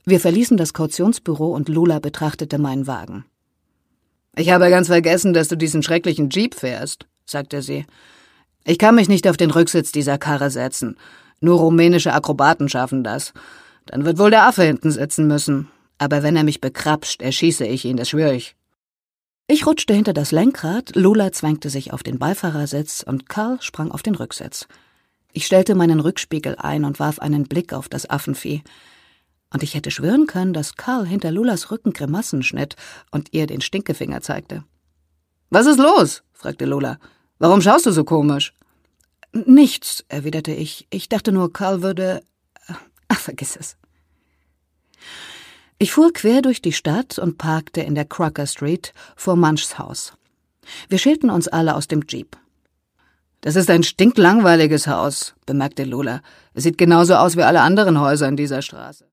Wir verließen das Kautionsbüro und Lola betrachtete meinen Wagen. »Ich habe ganz vergessen, dass du diesen schrecklichen Jeep fährst«, sagte sie. »Ich kann mich nicht auf den Rücksitz dieser Karre setzen. Nur rumänische Akrobaten schaffen das. Dann wird wohl der Affe hinten sitzen müssen. Aber wenn er mich bekrapscht, erschieße ich ihn, das schwöre ich.« Ich rutschte hinter das Lenkrad, Lola zwängte sich auf den Beifahrersitz und Karl sprang auf den Rücksitz. Ich stellte meinen Rückspiegel ein und warf einen Blick auf das Affenvieh. Und ich hätte schwören können, dass Karl hinter Lolas Rücken Grimassen schnitt und ihr den Stinkefinger zeigte. »Was ist los?« fragte Lola. »Warum schaust du so komisch?« »Nichts«, erwiderte ich. »Ich dachte nur, Karl würde... Ach, vergiss es.« Ich fuhr quer durch die Stadt und parkte in der Crocker Street vor Munchs Haus. Wir schälten uns alle aus dem Jeep. »Das ist ein stinklangweiliges Haus«, bemerkte Lola. »Es sieht genauso aus wie alle anderen Häuser in dieser Straße.«